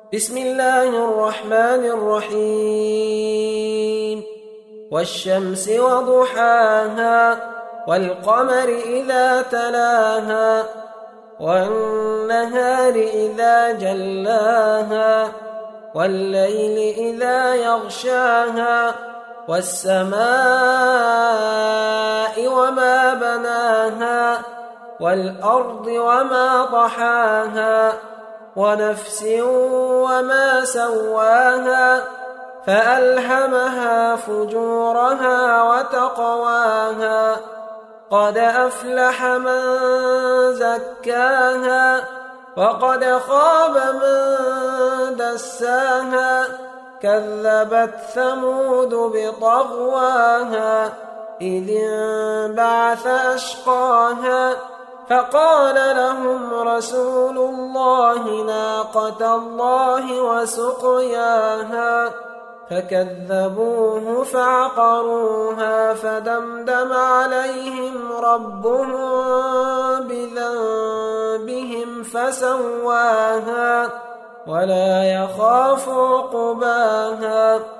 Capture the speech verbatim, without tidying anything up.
بسم الله الرحمن الرحيم والشمس وضحاها والقمر إذا تلاها والنهار إذا جلاها والليل إذا يغشاها والسماء وما بناها والأرض وما طحاها ونفس وما سواها فألهمها فجورها وتقواها قد أفلح من زكاها وقد خاب من دساها كذبت ثمود بطغواها إذ انبعث أشقاها فقال لهم رسول الله ناقة الله وسقياها فكذبوه فعقروها فدمدم عليهم ربهم بذنبهم فسواها ولا يخاف عقباها